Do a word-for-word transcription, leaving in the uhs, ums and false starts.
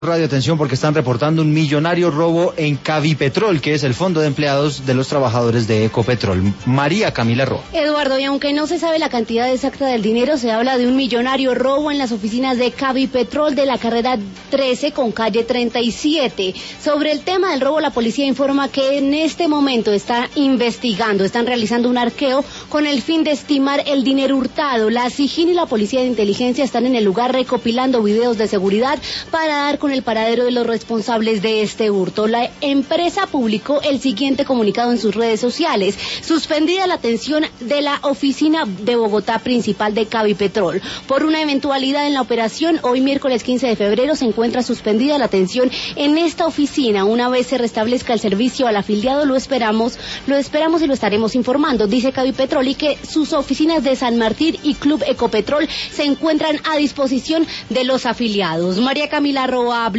Radio, atención, porque están reportando un millonario robo en Cavipetrol, que es el fondo de empleados de los trabajadores de Ecopetrol. María Camila Roa. Eduardo, y aunque no se sabe la cantidad exacta del dinero, se habla de un millonario robo en las oficinas de Cavipetrol de la carrera trece con calle treinta y siete. Sobre el tema del robo, la policía informa que en este momento está investigando, están realizando un arqueo con el fin de estimar el dinero hurtado. La SIJIN y la Policía de Inteligencia están en el lugar recopilando videos de seguridad para dar con el paradero de los responsables de este hurto. La empresa publicó el siguiente comunicado en sus redes sociales: suspendida la atención de la oficina de Bogotá principal de Cavipetrol. Por una eventualidad en la operación, hoy miércoles quince de febrero se encuentra suspendida la atención en esta oficina. Una vez se restablezca el servicio al afiliado, lo esperamos, lo esperamos y lo estaremos informando, dice Cavipetrol, y que sus oficinas de San Martín y Club Ecopetrol se encuentran a disposición de los afiliados. María Camila Roa,